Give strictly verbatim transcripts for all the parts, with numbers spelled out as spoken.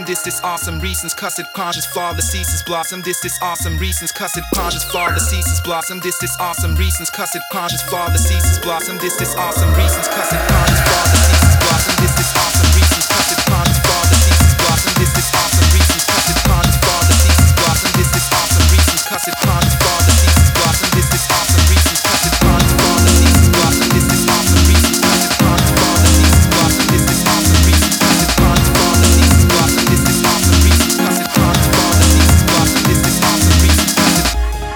This is awesome reasons, cuss it conscious fall the ceases blossom. This is awesome reasons, cuss it conscious fall the ceases blossom. This is awesome reasons, cuss it conscious fall the ceases blossom. This is awesome reasons, cuss it conscious fall the ceases blossom. This is awesome reasons, cuss it conscious fall the ceases blossom. This is awesome reasons, cuss it conscious fall the ceases blossom. This is awesome reasons, cuss it conscious fall the ceases blossom. This is awesome reasons, cuss it conscious fall the ceases blossom. This is awesome reasons, cuss it conscious fall the ceases blossom. This is awesome reasons, cuss it conscious fall the ceases blossom. This is awesome reasons, cuss it conscious fall the ceases blossom. This is awesome reasons, cuss it.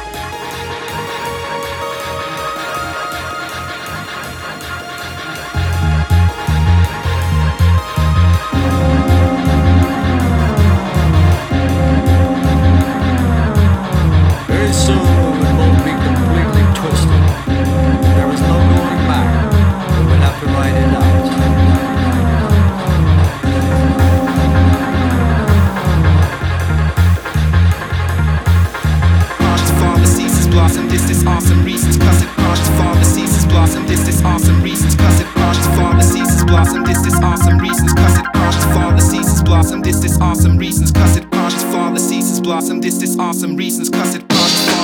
Very soon we will both be completely twisted. There is no going back. We will have to ride it out. Conscious fall the ceases blossom. This is awesome reasons, cuss it conscious fall the ceases blossom. This is awesome reasons, cuss it conscious fall the ceases blossom. This is awesome reasons, cuss it conscious fall the ceases blossom. This is awesome reasons, cuss it conscious fall the ceases blossom. This is awesome reasons, cuss it conscious fall